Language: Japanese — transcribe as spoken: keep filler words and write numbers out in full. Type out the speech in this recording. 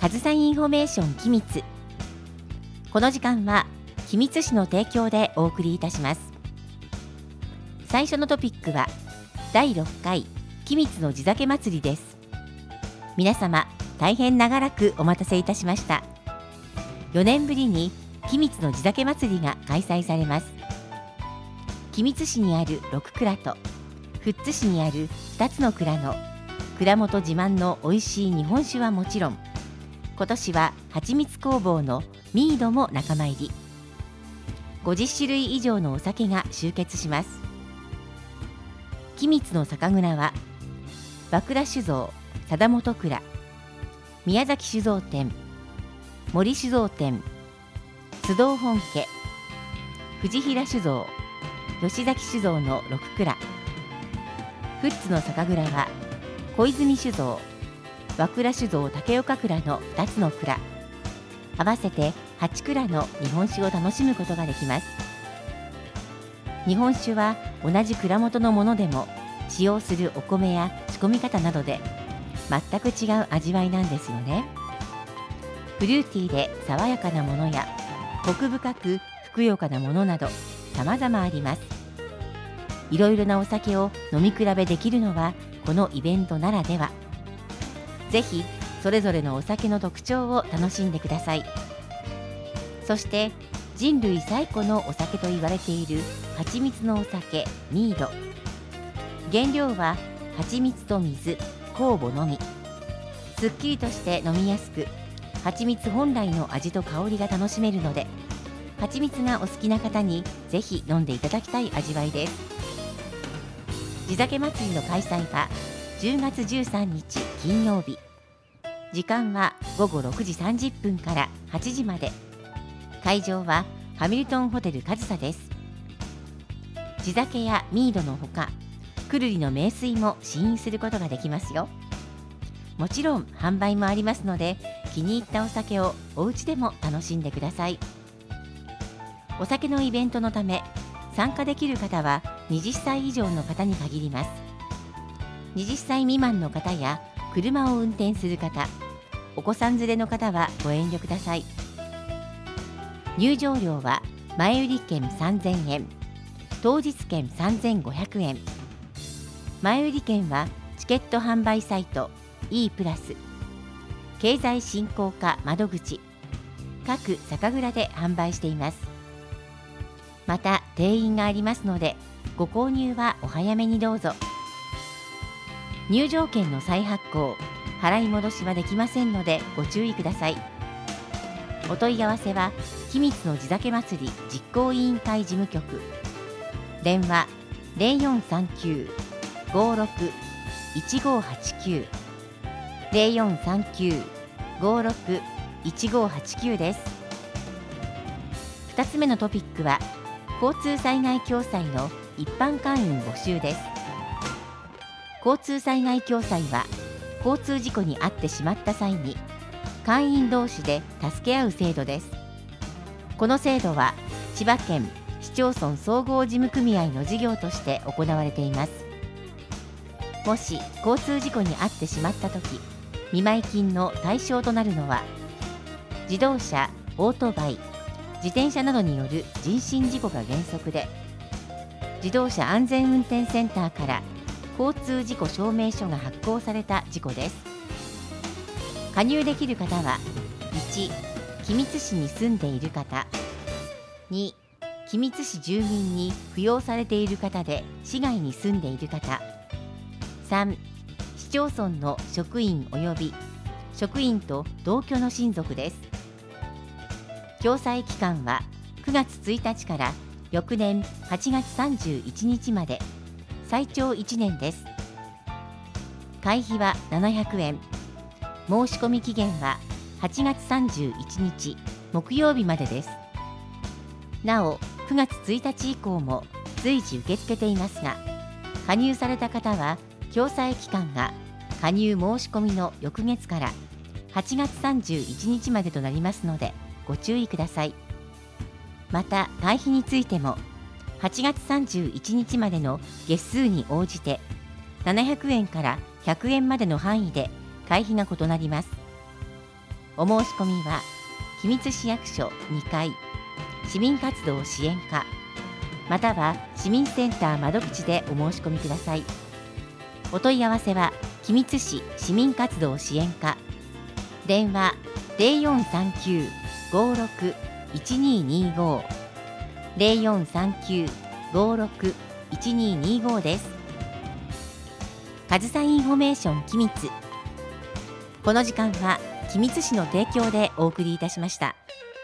上総インフォメーション機密。この時間は君津市の提供でお送りいたします。最初のトピックはだいろっかい君津の地酒祭りです。皆様大変長らくお待たせいたしました。よねんぶりに君津の地酒祭りが開催されます。君津市にあるろくくらと富津市にあるふたつの蔵の蔵元自慢の美味しい日本酒はもちろん、今年ははちみつ工房のミードも仲間入り。ごじゅっしゅるい以上のお酒が集結します。君津の酒蔵は和倉酒造貞本蔵、宮崎酒造店、森酒造店、須藤本家、藤平酒造、吉崎酒造のろくくら。富津の酒蔵は小泉酒造、和倉酒造竹岡蔵のふたつの蔵、合わせてはちくらの日本酒を楽しむことができます。日本酒は同じ蔵元のものでも使用するお米や仕込み方などで全く違う味わいなんですよね。フルーティーで爽やかなものやコク深くふくよかなものなど様々あります。いろいろなお酒を飲み比べできるのはこのイベントならでは。ぜひそれぞれのお酒の特徴を楽しんでください。そして人類最古のお酒と言われている蜂蜜のお酒ミード。原料は蜂蜜と水、酵母のみ。すっきりとして飲みやすく、蜂蜜本来の味と香りが楽しめるので、蜂蜜がお好きな方にぜひ飲んでいただきたい味わいです。地酒祭りの開催はじゅうがつじゅうさんにち金曜日。時間はごごろくじさんじゅっぷんからはちじまで。会場はハミルトンホテル上総です。地酒やミードのほか、くるりの名水も試飲することができますよ。もちろん販売もありますので、気に入ったお酒をお家でも楽しんでください。お酒のイベントのため、参加できる方ははたち以上の方に限ります。はたち未満の方や車を運転する方、お子さん連れの方はご遠慮ください。入場料は前売り券さんぜんえん、当日券さんぜんごひゃくえん。前売り券はチケット販売サイト E プラス、経済振興課窓口、各酒蔵で販売しています。また定員がありますので、ご購入はお早めにどうぞ。入場券の再発行、払い戻しはできませんのでご注意ください。お問い合わせは君津の地酒祭り実行委員会事務局、電話 ゼロよんさんきゅう ごろく いちごはちきゅう ゼロよんさんきゅう ごろく いちごはちきゅうです。ふたつめのトピックは交通災害共済の一般会員募集です。交通災害共済は交通事故に遭ってしまった際に会員同士で助け合う制度です。この制度は千葉県市町村総合事務組合の事業として行われています。もし交通事故に遭ってしまったとき、見舞金の対象となるのは自動車、オートバイ、自転車などによる人身事故が原則で、自動車安全運転センターから交通事故証明書が発行された事故です。加入できる方は、いち、君津市に住んでいる方、に、君津市住民に扶養されている方で市外に住んでいる方、さん、市町村の職員及び職員と同居の親族です。共済期間はくがつついたちから翌年はちがつさんじゅういちにちまで、最長いちねんです。会費はななひゃくえん。申し込み期限ははちがつさんじゅういちにち木曜日までです。なおくがつついたち以降も随時受け付けていますが、加入された方は共済期間が加入申し込みの翌月からはちがつさんじゅういちにちまでとなりますのでご注意ください。また会費についてもはちがつさんじゅういちにちまでの月数に応じてななひゃくえんからひゃくえんまでの範囲で会費が異なります。 お申し込みは君津市役所にかい市民活動支援課または市民センター窓口でお申し込みください。お問い合わせは君津市市民活動支援課、電話 ゼロよんさんきゅう ごろく いちににご ゼロよんさんきゅう ごろく いちににごです。かずさインフォメーション君津。この時間は君津市の提供でお送りいたしました。